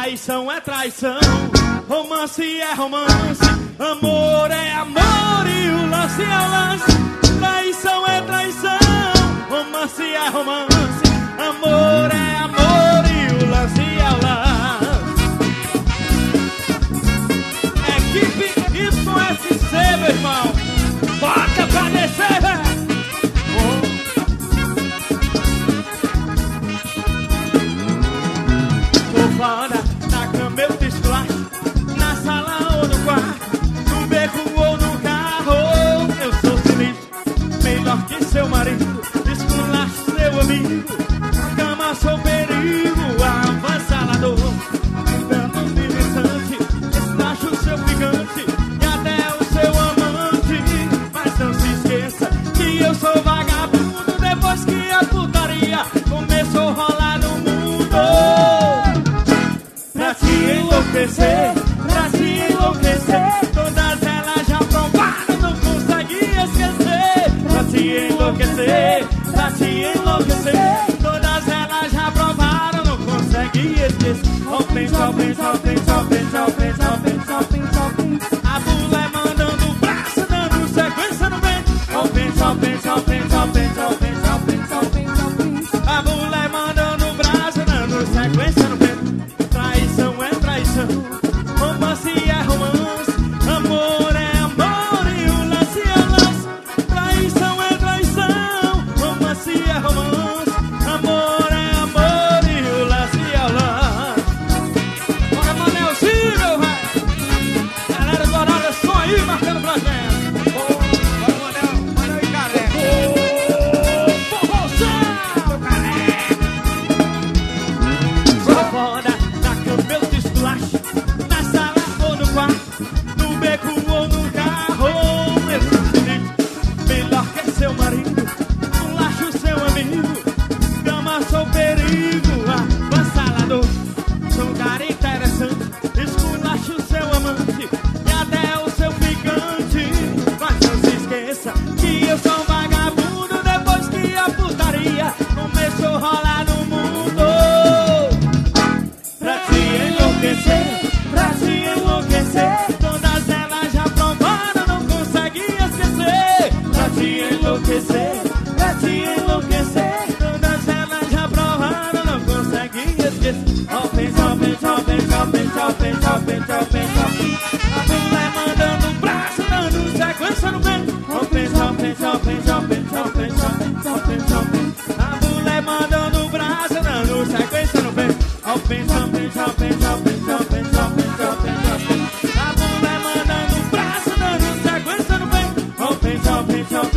Traição é traição, romance é romance, amor é amor e o lance é o lance. Traição é traição, romance é romance, amor é amor e o lance é o lance. Equipe YSC, meu irmão, bota pra descer, velho. Fora, na cama eu te esculacho, na sala ou no quarto, no beco ou no carro, eu sou sinistro, melhor que seu marido, esculacho seu amigo, na cama sou perigo, avassalador, dando interessante, esculacho seu gigante, e até o seu amante, mas não se esqueça que eu sou vagabundo, depois que a putaria começou a rolar no mundo. Pra te enlouquecer, todas elas já provaram, não consegui esquecer. Pra te enlouquecer, todas elas já provaram, não consegui esquecer. A mulher mandando o braço, dando sequência no vento. A mulher mandando o braço, dando sequência no vento. Traição é traição, romance é romance, amor é amor e o lance é lance. Traição é traição, romance é romance, amor é amor e o lance é lance. Bora, Manelzinho, meu velho. Galera do horário, som aí, marcando pra gente. Bora, Manel e Careca. Forrozão, Careca. Sou foda. Na sala ou no quarto, no beco ou no carro, eu sou sinistro, melhor que seu marido, lacho seu amigo, cama sou perigo, avassalador, sou um cara interessante, esculacho seu amante, e até o seu ficante, mas não se esqueça que eu sou um vagabundo, depois que a putaria começou a rolar no mundo. Pra te enlouquecer, todas elas já provaram, não consegui esquecer. Pra te enlouquecer, todas elas já provaram, não consegui esquecer. A mulher mandando um braço, dando sequência no vento. A mulher mandando um braço, dando sequência no vento. A mulher mandando um braço, dando sequência no vento.